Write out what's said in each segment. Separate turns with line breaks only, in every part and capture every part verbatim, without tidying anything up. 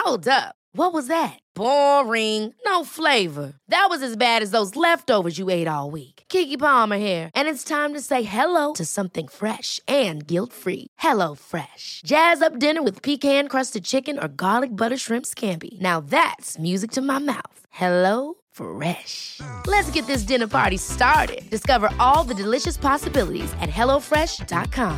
Hold up. What was that? Boring. No flavor. That was as bad as those leftovers you ate all week. Keke Palmer here, and it's time to say hello to something fresh and guilt-free. Hello Fresh. Jazz up dinner with pecan-crusted chicken or garlic butter shrimp scampi. Now that's music to my mouth. Hello Fresh. Let's get this dinner party started. Discover all the delicious possibilities at hello fresh dot com.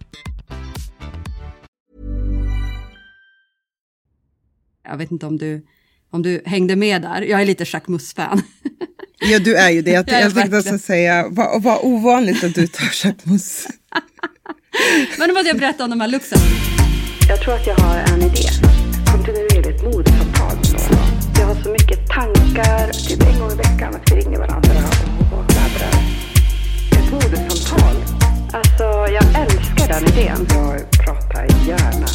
Jag vet inte om du, om du hängde med där. Jag är lite Jacques Mus-fan.
Ja, du är ju det. Jag,
jag,
jag tänkte också säga, vad, vad ovanligt att du tar Jacques Mus.
Men nu måste jag berätta om de här luxen.
Jag tror att jag har en idé. Kontinuerligt modsamtal. Jag har så mycket tankar, typ en gång i veckan att vi ringer varandra och laddar. Ett modesamtal. Alltså, jag älskar den idén. Jag pratar gärna.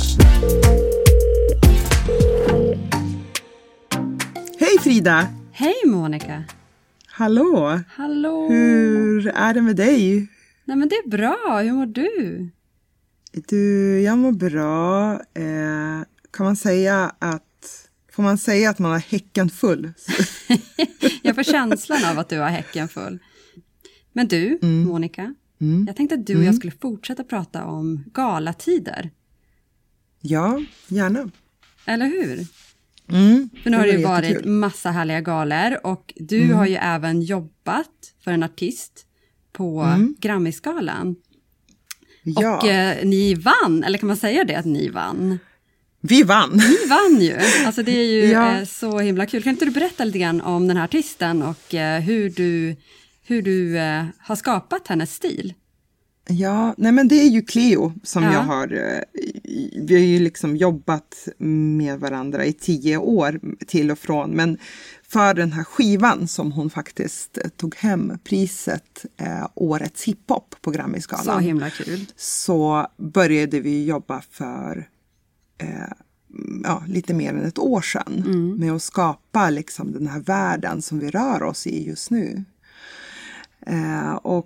Hej Frida!
Hej Monica!
Hallå!
Hallå!
Hur är det med dig?
Nej men det är bra, hur mår du?
Du, jag mår bra. Eh, kan man säga att Får man säga att man har häcken full?
Jag får känslan av att du har häcken full. Men du, mm. Monica, mm. jag tänkte att du och jag
mm.
skulle fortsätta prata om galatider.
Ja, gärna.
Eller hur?
Mm.
För nu har det ju varit
jättekul.
massa härliga galer och du
mm.
har ju även jobbat för en artist på mm. Grammy-skalan.
Ja.
Och eh, ni vann, eller kan man säga det att ni vann?
Vi vann.
Ni vann ju. Alltså det är ju
ja.
eh, så himla kul. Kan inte du berätta lite grann om den här artisten och eh, hur du, hur du eh, har skapat hennes stil?
Ja, nej men det är ju Cleo som
ja.
jag har, vi har ju liksom jobbat med varandra i tio år till och från, men för den här skivan som hon faktiskt tog hem priset eh, årets hiphop på Grammy-skalan.
Så himla kul.
Så började vi jobba för eh, ja, lite mer än ett år sedan mm. med att skapa liksom den här världen som vi rör oss i just nu. Eh, och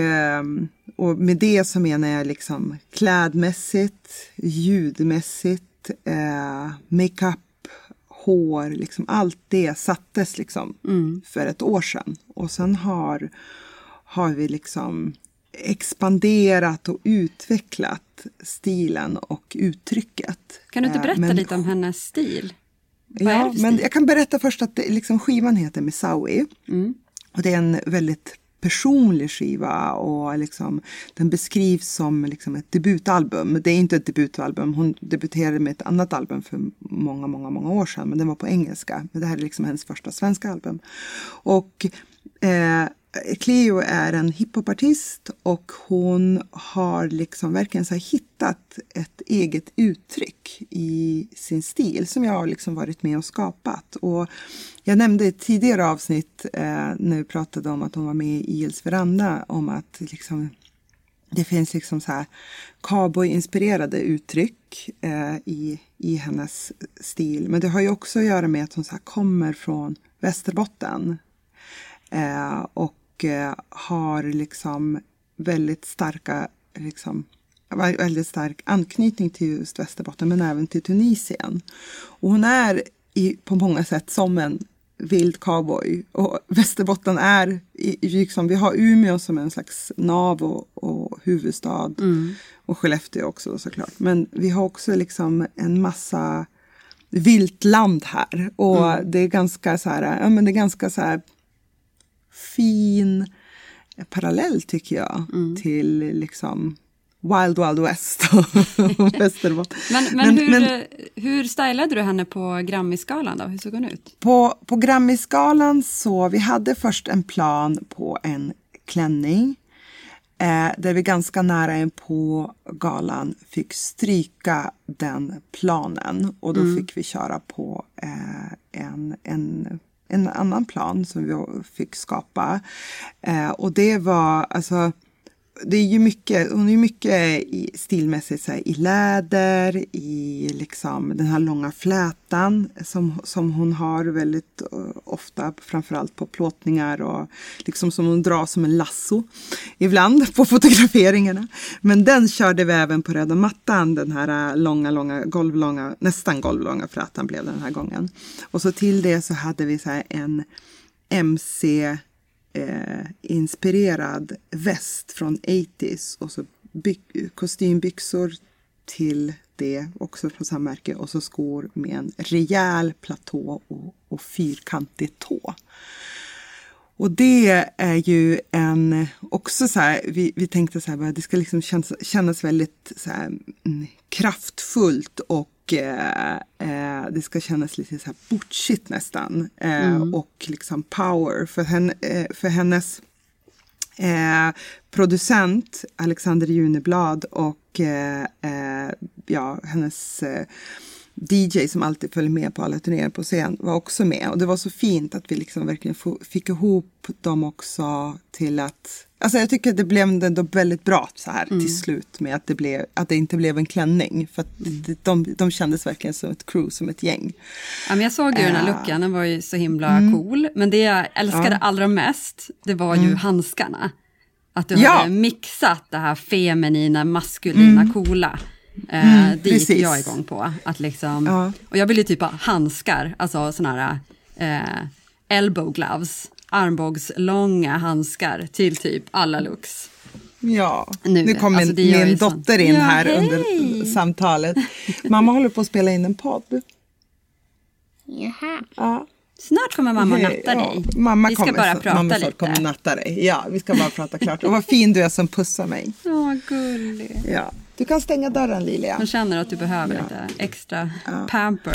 Och med det så menar jag liksom klädmässigt, ljudmässigt, eh, makeup, hår, liksom allt det sattes liksom mm. för ett år sedan. Och sen har, har vi liksom expanderat och utvecklat stilen och uttrycket.
Kan du inte berätta
men,
lite om hennes stil? Vad
ja,
stil?
men jag kan berätta först att det, liksom, skivan heter Misawi. Mm. Och det är en väldigt personlig skiva och liksom, den beskrivs som liksom ett debutalbum. Det är inte ett debutalbum. Hon debuterade med ett annat album för många, många, många år sedan. Men den var på engelska. Men det här är liksom hennes första svenska album. Och eh, Cleo är en hiphopartist och hon har liksom verkligen så här hittat ett eget uttryck i sin stil som jag har liksom varit med och skapat. Och jag nämnde i ett tidigare avsnitt eh, när vi pratade om att hon var med i Els veranda om att liksom, det finns liksom så här cowboy-inspirerade uttryck eh, i, i hennes stil. Men det har ju också att göra med att hon så här kommer från Västerbotten eh, och har liksom väldigt starka liksom, väldigt stark anknytning till just Västerbotten men även till Tunisien. Och hon är i, på många sätt som en vild cowboy och Västerbotten är i, liksom, vi har Umeå som en slags nav och, och huvudstad mm. och Skellefteå också såklart. Men vi har också liksom en massa vilt land här och mm. det är ganska så här, ja men det är ganska så här fin parallell tycker jag mm. till liksom Wild Wild West och Västerbotten.
men, men, men, hur, men hur stylade du henne på Grammy-skalan då? Hur såg hon ut?
På, på Grammy-skalan så vi hade först en plan på en klänning eh, där vi ganska nära in på galan fick stryka den planen och då mm. fick vi köra på eh, en, en en annan plan som vi fick skapa. Eh, och det var, alltså, det är ju mycket, hon är ju mycket i, stilmässigt så här, i läder, i liksom den här långa flätan som, som hon har väldigt uh, ofta, framförallt på plåtningar och liksom som hon drar som en lasso ibland på fotograferingarna. Men den körde vi även på röda mattan, den här uh, långa, långa, golvlånga, nästan golvlånga flätan blev den här gången. Och så till det så hade vi så här en M C Eh, inspirerad väst från åttiotalet och så by- kostymbyxor till det också från samma märke och så skor med en rejäl platå och, och fyrkantig tå. Och det är ju en också så här, vi, vi tänkte så här, det ska liksom kännas, kännas väldigt så här, mm, kraftfullt och Eh, eh, det ska kännas lite så här butchigt nästan eh, mm. och liksom power för, henne, eh, för hennes eh, producent Alexander Juneblad och eh, eh, ja, hennes eh, D J som alltid följer med på alla turnéer på scen var också med och det var så fint att vi liksom verkligen f- fick ihop dem också till att alltså jag tycker att det blev ändå väldigt bra så här mm. till slut med att det, blev, att det inte blev en klänning. För att mm. de, de kändes verkligen som ett crew, som ett gäng.
Ja, men jag såg ju uh, den här looken, den var ju så himla mm. cool. Men det jag älskade ja. allra mest, det var ju mm. handskarna. Att du ja. hade mixat det här feminina, maskulina, mm. coola. Uh, mm, det gick jag igång på. Att liksom, ja. Och jag ville ju typ ha handskar, alltså såna här uh, elbow gloves. Armbågslånga handskar till typ alla looks.
Ja, nu, nu kom alltså, min, min dotter in ja, här hej. under samtalet. Mamma håller på att spela in en podd.
Jaha. Ja. Snart kommer mamma
hey,
natta
ja.
dig.
Mamma
vi ska
kommer,
bara prata
mamma
lite.
Kommer natta dig. Ja, vi ska bara prata klart. Och vad fin du är som pussar mig.
Åh, gullig.
Ja. Du kan stänga dörren, Lilia.
Hon känner att du behöver ja. lite extra ja. pamper.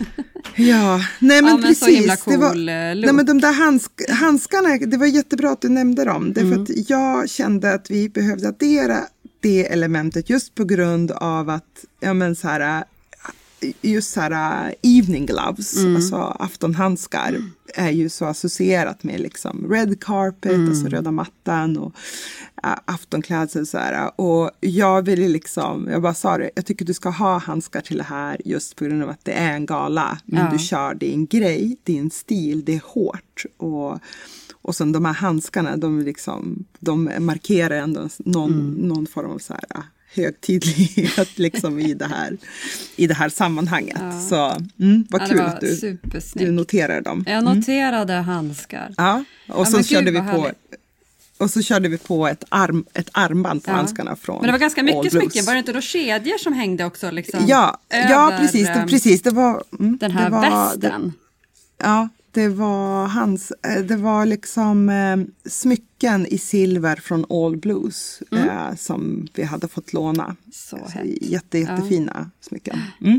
Ja, nej men, ja, men precis.
Så himla cool
det var,
look.
nej men de där handsk- handskarna, det var jättebra att du nämnde dem. Därför mm. att jag kände att vi behövde addera det elementet just på grund av att, ja men så här, just så här evening gloves, mm. alltså aftonhandskar är ju så associerat med liksom red carpet, mm. alltså röda mattan och äh, aftonklädsel så här. Och jag ville liksom, jag bara sa det, jag tycker du ska ha handskar till det här just på grund av att det är en gala. Men ja. du kör din grej, din stil, det är hårt och och sen de här handskarna, de liksom, de markerar ändå någon, mm. någon form av så här högtidlighet liksom i det här i det här sammanhanget. Ja. Så mm, vad ja, kul att du, du noterar dem.
Jag noterade mm. handskar.
Ja, och ja, så körde vi på härligt. Och så körde vi på ett arm ett armband på ja. handskarna från. Men
det var ganska mycket smycken, var det inte då kedjor som hängde också liksom?
Ja, över, ja precis, det, precis det var mm,
den här
det var,
västen.
Det, ja, det var hans det var liksom eh, smycken i silver från All Blues mm. eh, som vi hade fått låna. Så alltså, jätte jättefina ja. smycken. Mm.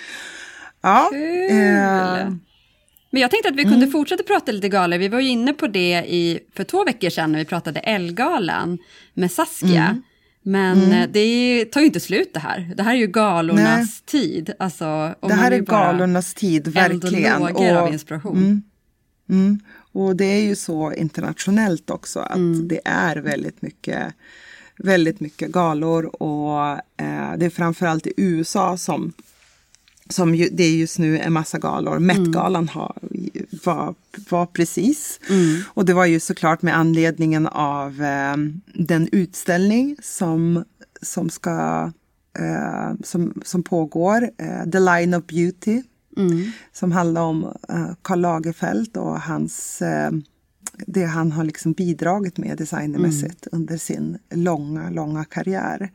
Ja.
Eh, Men jag tänkte att vi kunde mm. fortsätta prata lite galor. Vi var ju inne på det i för två veckor sedan när vi pratade Elgalan med Saskia. Mm. Men mm. det tar ju inte slut det här. Det här är ju galornas Nej. tid. Alltså,
det här är galornas tid, verkligen.
Och av inspiration.
Mm, mm, och det är ju så internationellt också att mm. det är väldigt mycket, väldigt mycket galor. Och eh, det är framförallt i U S A som, som ju, det är just nu en massa galor. Met-galan har, var, var precis. Mm. Och det var ju såklart med anledningen av eh, den utställning som, som ska eh, som, som pågår. Eh, The Line of Beauty. Mm. Som handlar om eh, Karl Lagerfeld och hans, eh, det han har liksom bidragit med designmässigt mm. under sin långa, långa karriär.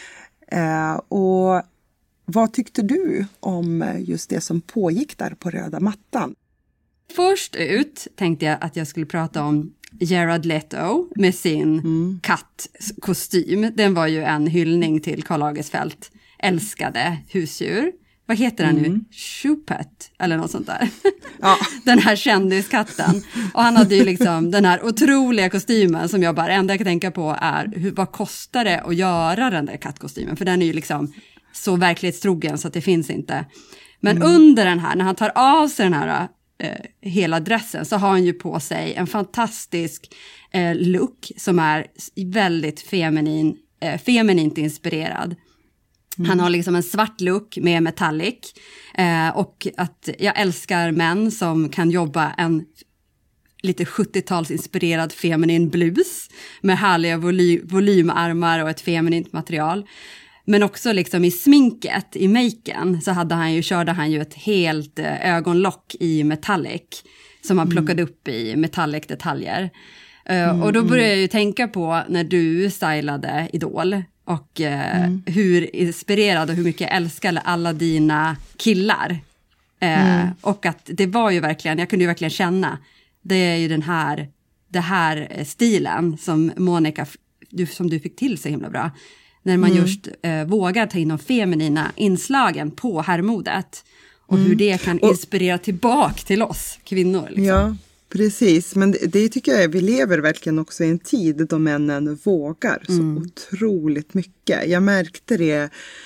Eh, och vad tyckte du om just det som pågick där på röda mattan?
Först ut tänkte jag att jag skulle prata om Jared Leto med sin mm. kattkostym. Den var ju en hyllning till Karl Lagerfeld älskade husdjur. Vad heter den mm. nu? Choupette eller något sånt där. Ja. Den här kändiskatten. Och han hade ju liksom den här otroliga kostymen som jag bara, enda jag kan tänka på är hur, vad kostar det att göra den där kattkostymen? För den är ju liksom så verklighetstrogen så att det finns inte. Men mm. under den här, när han tar av sig den här eh, hela dressen så har han ju på sig en fantastisk eh, look som är väldigt feminin, eh, feminint inspirerad. Mm. Han har liksom en svart look med metallic eh, och att jag älskar män som kan jobba en lite sjuttiotalsinspirerad feminin blus med härliga voly- volymarmar och ett feminint material. Men också liksom i sminket, i maken, så hade han ju, körde han ju ett helt ögonlock i metallic som han plockade mm. upp i metallic detaljer. Mm, och då började jag ju tänka på när du stylade Idol och eh, mm. hur inspirerad och hur mycket jag älskade alla dina killar. Eh, mm. Och att det var ju verkligen, jag kunde ju verkligen känna, det är ju den här, det här stilen som Monica, du, som du fick till så himla bra. När man mm. just eh, vågar ta in de feminina inslagen på herrmodet. Och mm. hur det kan inspirera och, tillbaka till oss kvinnor. Liksom.
Ja, precis. Men det, det tycker jag, vi lever verkligen också i en tid då männen vågar så mm. otroligt mycket. Jag märkte det,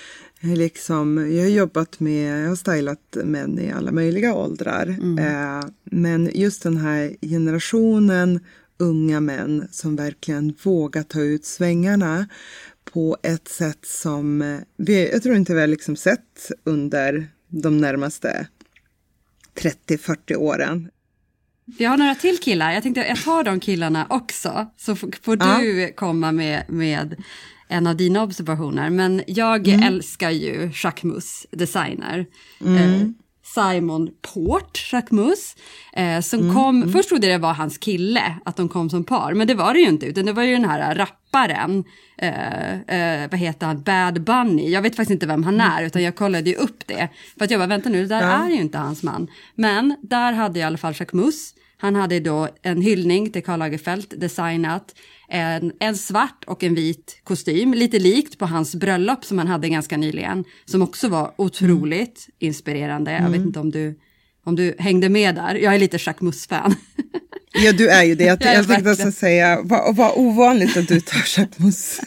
liksom, jag har jobbat med, jag har stylat män i alla möjliga åldrar. Mm. Eh, men just den här generationen unga män som verkligen vågar ta ut svängarna på ett sätt som vi, jag tror inte vi har liksom sett under de närmaste trettio fyrtio åren.
Jag har några till killar. Jag tänkte jag tar de killarna också. Så får, får ja. du komma med, med en av dina observationer. Men jag mm. älskar ju Jacquemus, designer. Mm. Eh, Simon Port, Jacquemus, eh, som mm. kom, mm. först trodde det var hans kille, att de kom som par, men det var det ju inte, utan det var ju den här rapparen, eh, eh, vad heter han, Bad Bunny, jag vet faktiskt inte vem han är, utan jag kollade ju upp det, för att jag bara, vänta nu, det där ja. är ju inte hans man, men där hade i alla fall Jacquemus, han hade då en hyllning till Karl Lagerfeld, designat en, en svart och en vit kostym, lite likt på hans bröllop som han hade ganska nyligen, som också var otroligt mm. inspirerande. Mm. Jag vet inte om du, om du hängde med där. Jag är lite Jacquemus-fan.
Ja, du är ju det. Jag, jag tänkte också säga, vad, vad ovanligt att du tar Jacquemus.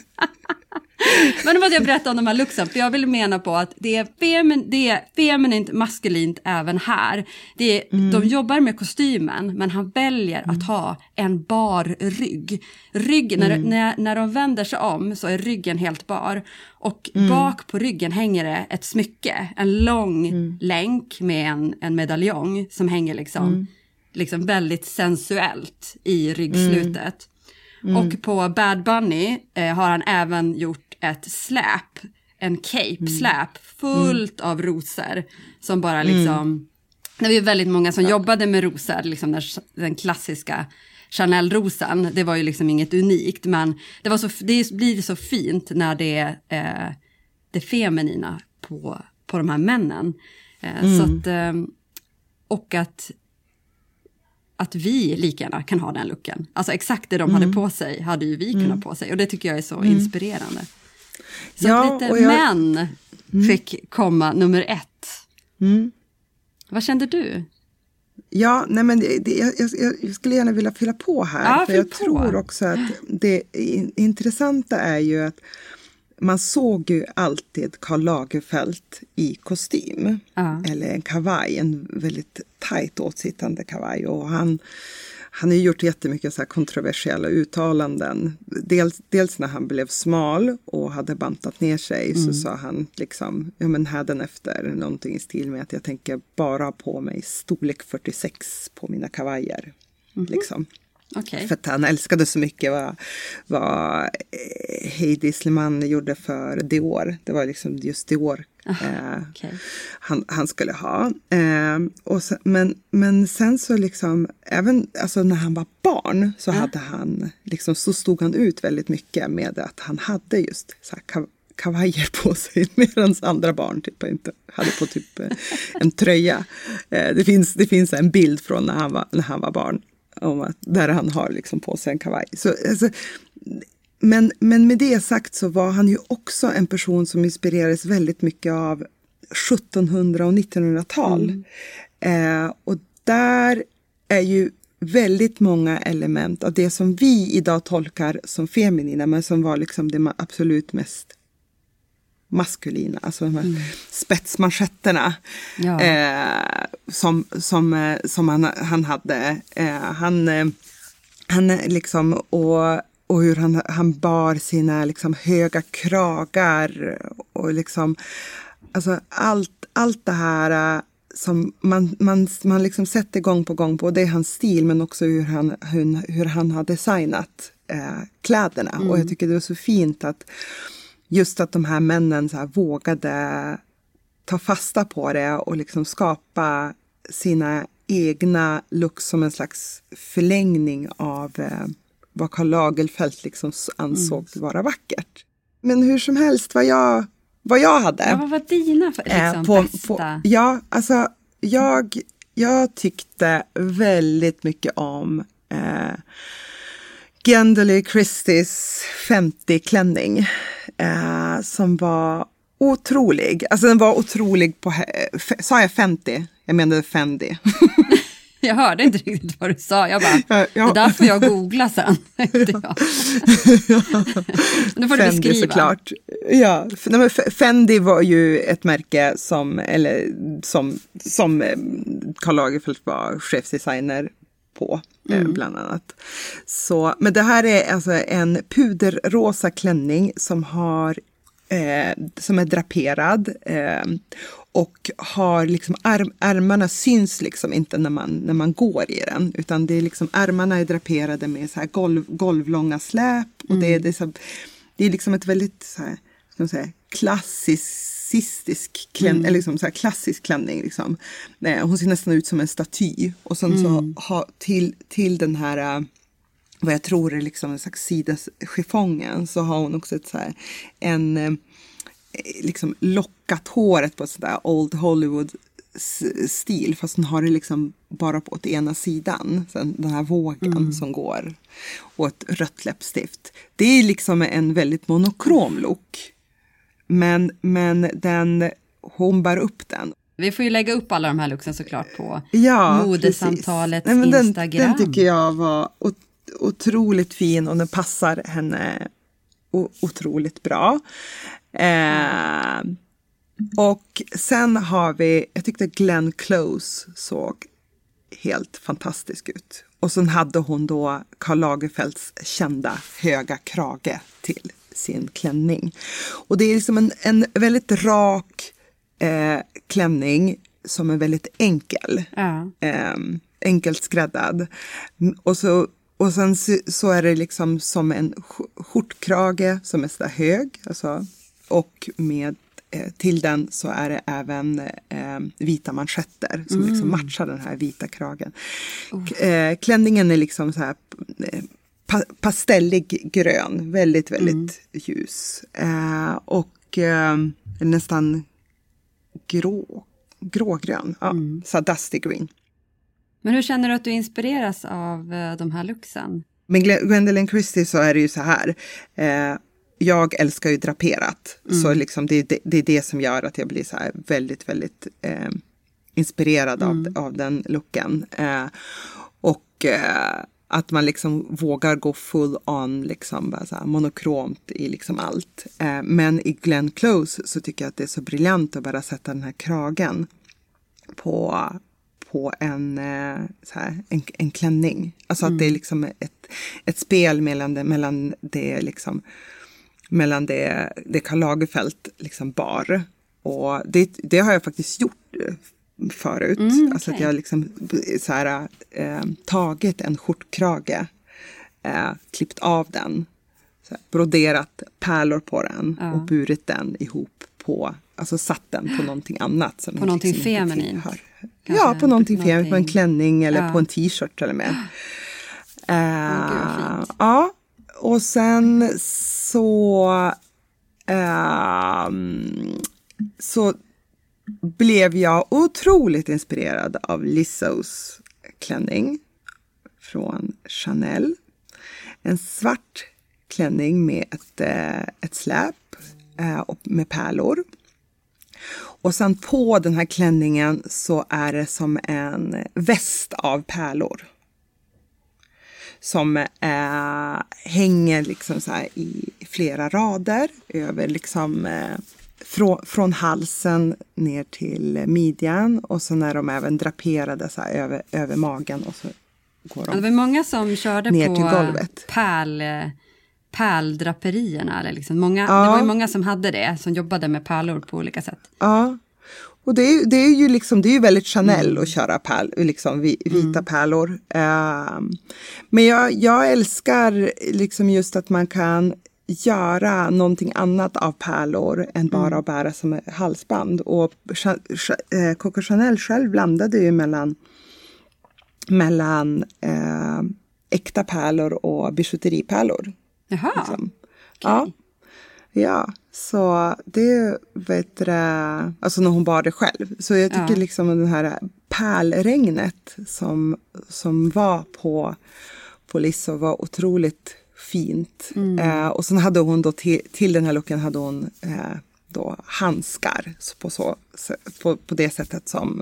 Men då måste jag berätta om de här looksen, för jag vill mena på att det är, femin, det är feminint, maskulint även här. Det är, mm. De jobbar med kostymen, men han väljer mm. att ha en bar rygg. Rygg, mm. när, när, när de vänder sig om så är ryggen helt bar. Och mm. bak på ryggen hänger det ett smycke, en lång mm. länk med en, en medaljong som hänger liksom, mm. liksom väldigt sensuellt i ryggslutet. Mm. Mm. Och på Bad Bunny eh, har han även gjort ett släp, en cape mm. släp fullt mm. av rosor som bara liksom, mm. det var ju väldigt många som ja. jobbade med rosor, liksom den, den klassiska Chanel-rosan, det var ju liksom inget unikt, men det, var så, det blir så fint när det är eh, det feminina på, på de här männen. Eh, mm. så att, eh, och att att vi lika gärna kan ha den looken. Alltså exakt det de mm. hade på sig hade ju vi mm. kunnat på sig. Och det tycker jag är så mm. inspirerande. Så ja, att lite jag... män mm. fick komma nummer ett. Mm. Vad kände du?
Ja, nej men det, det, jag, jag, jag skulle gärna vilja fylla på här.
Ja,
för jag
på.
tror också att det intressanta är ju att man såg ju alltid Karl Lagerfeld i kostym. Ja. Eller en kavaj, en väldigt tajt åtsittande kavaj. Och han, han har ju gjort jättemycket så här kontroversiella uttalanden. Dels, dels när han blev smal och hade bantat ner sig mm. så sa han liksom, ja men hädanefter någonting i stil med att jag tänker bara ha på mig storlek fyrtiosex på mina kavajer. Mm. Liksom.
Okay.
För att han älskade så mycket vad, vad Heidi Slimane gjorde för Dior. Det var liksom just Dior
Aha,
eh,
okay.
han, han skulle ha. Eh, och så, men, men sen så liksom, även alltså när han var barn så, ja. hade han, liksom, så stod han ut väldigt mycket med att han hade just så här kav- kavajer på sig, medan andra barn typ inte hade på typ en tröja. Eh, det, finns, det finns en bild från när han var, när han var barn. Om att, där han har liksom på sig en kavaj. Så, alltså, men, men med det sagt så var han ju också en person som inspirerades väldigt mycket av sjuttonhundra- och nittonhundratal. Mm. Eh, och där är ju väldigt många element av det som vi idag tolkar som feminina, men som var liksom det absolut mest maskulina, alltså de här mm. spetsmanschetterna
ja.
eh, som, som, som han, han hade. Eh, han, eh, han liksom, och, och hur han, han bar sina liksom höga kragar och liksom, alltså allt, allt det här som man, man, man liksom sätter gång på gång på, det är hans stil, men också hur han, hur, hur han har designat eh, kläderna. Mm. Och jag tycker det är så fint att just att de här männen så här vågade ta fasta på det och liksom skapa sina egna looks som en slags förlängning av eh, vad Karl Lagerfeld liksom ansåg mm. vara vackert. Men hur som helst, vad jag, vad jag hade...
Ja, vad var dina för, liksom,
eh, på,
bästa?
På, ja, alltså jag, jag tyckte väldigt mycket om eh, Gwendoline Christies femtio-klänning eh, som var otrolig. Alltså den var otrolig på... F- sa jag femtio? Jag menade Fendi.
Jag hörde inte riktigt vad du sa. Jag bara, ja, ja. Det där får jag googla sen. ja. Nu får du
Fendi,
beskriva.
Såklart. Ja, Fendi var ju ett märke som, eller, som, som Karl Lagerfeld var chefsdesigner på, mm. bland annat. Så, men det här är alltså en puderrosa klänning som har eh, som är draperad eh, och har liksom arm, ärmarna syns liksom inte när man, när man går i den, utan det är liksom ärmarna är draperade med så här golv, golvlånga släp och mm. det, är, det, är så, det är liksom ett väldigt så här, ska man säga, klassistisk klänning, mm. eller liksom så här klassisk klänning liksom. Hon ser nästan ut som en staty och sen mm. så ha, till, till den här vad jag tror är liksom en slags sidaschiffongen, så har hon också ett så här, en liksom lockat håret på sådär old Hollywood stil, fast hon har det liksom bara på ena sidan, sen den här vågen mm. som går, och ett rött läppstift. Det är liksom en väldigt monokrom look, men, men den, hon bär upp den.
Vi får ju lägga upp alla de här looksen såklart på
ja,
modesamtalets
Nej, men
Instagram.
Den, den tycker jag var otroligt fin och den passar henne otroligt bra. Eh, och sen har vi, jag tyckte Glenn Close såg helt fantastisk ut. Och sen hade hon då Karl Lagerfelds kända höga krage till sin klänning. Och det är liksom en, en väldigt rak eh, klänning som är väldigt enkel. Ja. Eh, enkelt skräddad. Och så Och sen så är det liksom som en skjortkrage som är så där hög. Alltså, och med, eh, till den så är det även eh, vita manschetter som mm. liksom matchar den här vita kragen. Oh. Eh, klänningen är liksom så här eh, pa- pastellig grön. Väldigt, väldigt mm. ljus. Eh, och eh, nästan grå, grågrön. Ja, mm. så dusty green.
Men hur känner du att du inspireras av de här looksen?
Med Gwendoline Christie så är det ju så här. Eh, jag älskar ju draperat. Mm. Så liksom det, det, det är det som gör att jag blir så här väldigt, väldigt eh, inspirerad mm. av, av den looken. Eh, och eh, att man liksom vågar gå full on, liksom bara så här monokromt i liksom allt. Eh, men i Glenn Close så tycker jag att det är så briljant att bara sätta den här kragen på... på en, så här, en, en klänning. Alltså mm. att det är liksom ett, ett spel mellan det, mellan det liksom mellan det, det Karl Lagerfeld liksom bar. Och det, det har jag faktiskt gjort förut. Mm, okay. Alltså att jag liksom så här, eh, tagit en skjortkrage, eh, klippt av den, så här, broderat pärlor på den ja. och burit den ihop på, alltså satt den på någonting annat. Som
på någonting liksom feminint.
Ja, på någonting feminint, på en klänning eller ja. på en t-shirt eller med. Uh, oh, ja, och sen så uh, så blev jag otroligt inspirerad av Lizzoes klänning från Chanel. En svart klänning med ett, ett släp och med pärlor. Och sen på den här klänningen så är det som en väst av pärlor. Som äh, hänger liksom så här i flera rader över liksom äh, från, från halsen ner till midjan. Och så när de även draperade så här över, över magen. Och så går de
ja, det var många som körde
ner
på
till golvet.
Pärl, pärldraperierna. Eller liksom många,
Ja.
Det var ju många som hade det. Som jobbade med pärlor på olika sätt.
Ja. Och det är, det är ju liksom, det är ju väldigt Chanel mm. att köra pärl, liksom vita mm. pärlor. Uh, men jag, jag älskar liksom just att man kan göra någonting annat av pärlor än bara mm. att bära som halsband. Och uh, Coco Chanel själv blandade ju mellan, mellan uh, äkta pärlor och bijouteripärlor.
Jaha,
liksom.
okay.
Ja. Ja, så det vet det, alltså när hon bar det själv. Så jag tycker ja. liksom den här pärlregnet som, som var på, på Lizzo var otroligt fint. Mm. Eh, och sen hade hon då till, till den här looken hade hon eh, då handskar så på, så, på, på det sättet som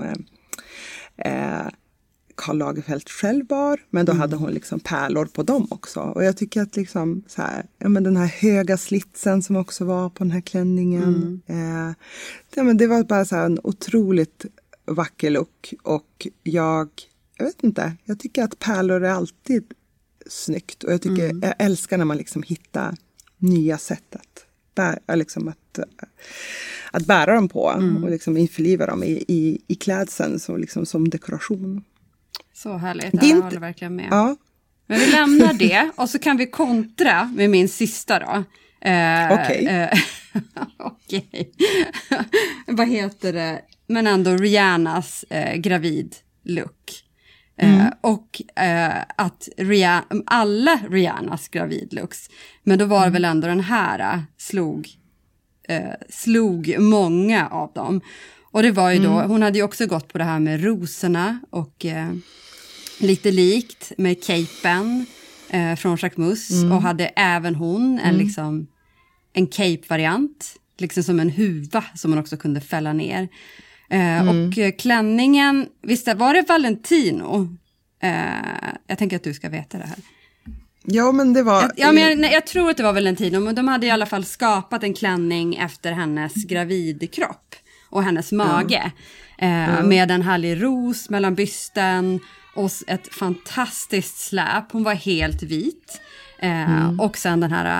eh, Karl Lagerfeld själv bar, men då mm. hade hon liksom pärlor på dem också. Och jag tycker att liksom så här, ja men den här höga slitsen som också var på den här klänningen. Mm. Eh, ja, men det var bara så här en otroligt vacker look. Och jag, jag vet inte, jag tycker att pärlor är alltid snyggt. Och jag tycker, mm. jag älskar när man liksom hittar nya sätt att bära, liksom att, att bära dem på. Mm. Och liksom införliva dem i, i, i klädseln så liksom som dekoration.
Så härligt,
Din...
jag håller verkligen med.
Ja.
Men vi lämnar det och så kan vi kontra med min sista då. Eh,
Okej.
Eh, Okej. Vad heter det? Men ändå Rihannas eh, gravid look. Eh, mm. Och eh, att Rihanna, alla Rihannas gravidlooks. Men då var det väl ändå den här slog, eh, slog många av dem. Och det var ju då, mm. hon hade ju också gått på det här med rosorna och eh, lite likt med capen eh, från Jacquemus. Mm. Och hade även hon en, mm. liksom, en cape-variant, liksom som en huva som man också kunde fälla ner. Eh, mm. Och eh, klänningen, visst var det Valentino? Eh, jag tänker att du ska veta det här.
Ja, men det var...
Ja, men jag, nej, jag tror att det var Valentino, men de hade i alla fall skapat en klänning efter hennes gravidkropp. Och hennes mage. Ja. Eh, ja. Med en härlig ros mellan bysten. Och ett fantastiskt släp. Hon var helt vit. Eh, mm. Och sen den här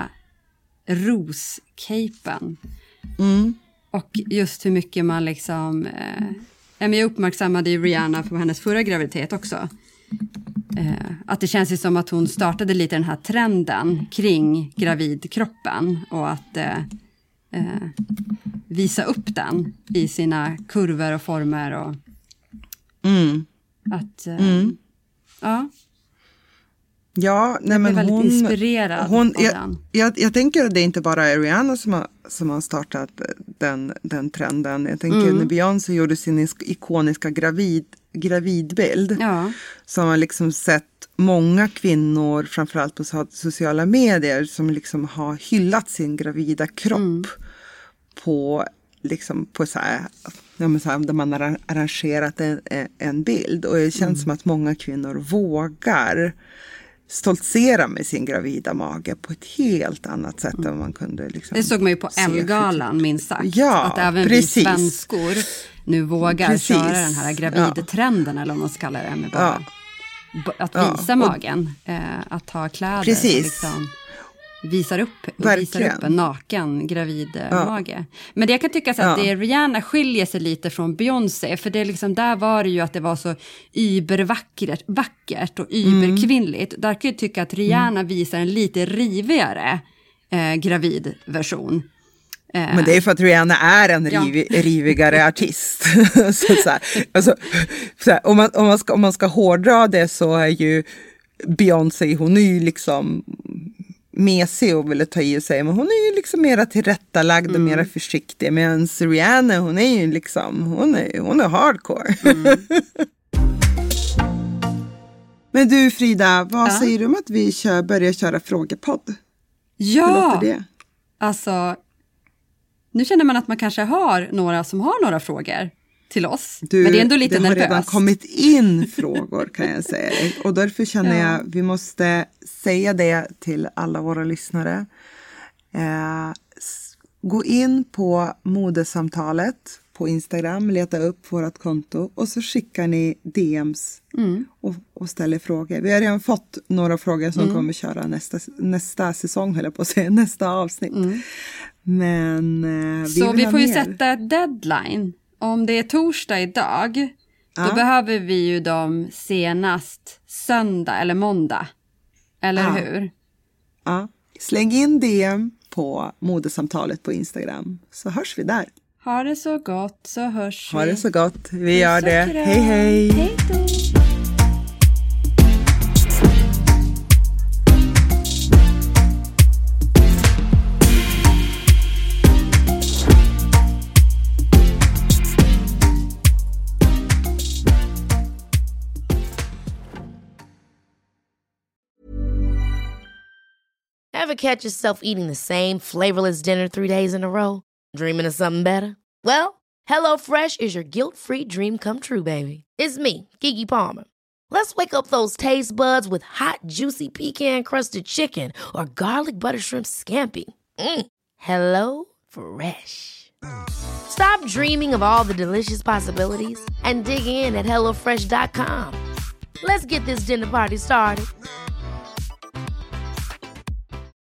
roskapen.
Mm.
Och just hur mycket man liksom... Eh, jag uppmärksammade ju Rihanna på hennes förra graviditet också. Eh, att det känns ju som att hon startade lite den här trenden kring gravidkroppen. Och att... Eh, Eh, visa upp den i sina kurvor och former och
mm.
att eh,
mm.
ja
ja, nej,
jag
men
väldigt
hon,
inspirerad
hon,
av
jag,
den.
Jag, jag tänker att det inte bara är Rihanna som har, som har startat den, den trenden. Jag tänker mm. när Beyoncé gjorde sin ikoniska gravid, gravidbild
ja.
så har man liksom sett många kvinnor, framförallt på sociala medier, som liksom har hyllat sin gravida kropp mm. på, liksom, på så här, ja, men så här, där man har arrangerat en, en bild. Och det känns mm. som att många kvinnor vågar stoltsera med sin gravida mage på ett helt annat sätt mm. än man kunde. Liksom,
det såg man ju på Elle-galan, minst sagt.
Ja,
att även
precis.
vi svenskor nu vågar
precis.
köra den här gravidtrenden, ja. eller vad man ska kalla det. Med bara.
Ja.
Att visa ja, magen, eh, att ha kläder
precis.
som liksom visar upp, visar upp en naken gravid ja. mage. Men det jag kan tycka så att ja. det Rihanna skiljer sig lite från Beyoncé, för det liksom, där var det ju att det var så übervackert vackert och überkvinnligt. Mm. Där kan jag tycka att Rihanna mm. visar en lite rivigare eh, gravidversion.
Men det är för att Rihanna är en riv, ja. rivigare artist. så så här, alltså, så här, om, man, om, man ska, om man ska hårdra det så är ju Beyoncé, hon är ju liksom mesig och vill ta i och säga, men hon är ju liksom mera tillrättalagd och mm. mera försiktig. Medan Rihanna, hon är ju liksom, hon är, hon är hardcore. Mm. Men du Frida, vad ja. säger du om att vi kör, börjar köra frågepodd?
Ja,
hur låter det?
Alltså... Nu känner man att man kanske har några som har några frågor till oss. Du, men det är ändå lite nervöst.
Det har redan kommit in frågor kan jag säga. Och därför känner ja. jag vi måste säga det till alla våra lyssnare. Eh, gå in på modesamtalet på Instagram, leta upp vårt konto och så skickar ni D Ms mm. och, och ställer frågor. Vi har redan fått några frågor som mm. kommer köra nästa, nästa säsong, eller på att säga, nästa avsnitt. Mm. Men eh, vi
Så
vill
vi
ha
får ju
mer.
sätta ett deadline. Om det är torsdag idag,
ja.
då behöver vi ju dem senast söndag eller måndag. Eller
ja.
hur?
Ja. Släng in D M på modesamtalet på Instagram, så hörs vi där.
Ha det så gott, så hörs vi.
Ha det så gott, vi gör det.
Kram.
Hej hej!
Hej då!
Ever catch yourself eating the same flavorless dinner three days in a row? Dreaming of something better? Well, HelloFresh is your guilt-free dream come true, baby. It's me, Keke Palmer. Let's wake up those taste buds with hot, juicy pecan-crusted chicken or garlic butter shrimp scampi. Mm. Hello Fresh. Stop dreaming of all the delicious possibilities and dig in at hello fresh dot com. Let's get this dinner party started.